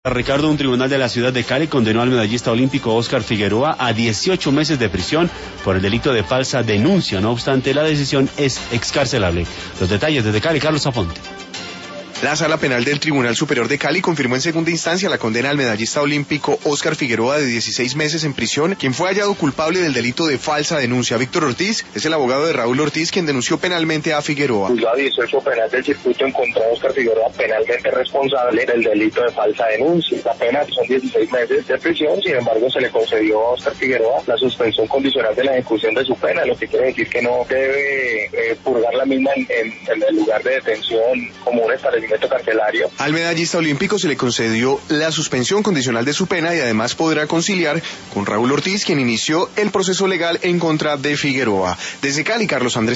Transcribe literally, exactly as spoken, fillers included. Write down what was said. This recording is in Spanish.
Ricardo, un tribunal de la ciudad de Cali condenó al medallista olímpico Óscar Figueroa a dieciocho meses de prisión por el delito de falsa denuncia. No obstante, la decisión es excarcelable. Los detalles desde Cali, Carlos Aponte. La Sala Penal del Tribunal Superior de Cali confirmó en segunda instancia la condena al medallista olímpico Óscar Figueroa de dieciséis meses en prisión, quien fue hallado culpable del delito de falsa denuncia. Víctor Ortiz es el abogado de Raúl Ortiz, quien denunció penalmente a Figueroa. El juzgado dieciocho penal del circuito encontró a Óscar Figueroa penalmente responsable del delito de falsa denuncia. La pena son dieciséis meses de prisión, sin embargo se le concedió a Óscar Figueroa la suspensión condicional de la ejecución de su pena, lo que quiere decir que no debe eh, purgar la misma en, en, en el lugar de detención como un establecimiento carcelario. Al medallista olímpico se le concedió la suspensión condicional de su pena y además podrá conciliar con Raúl Ortiz, quien inició el proceso legal en contra de Figueroa. Desde Cali, Carlos Andrés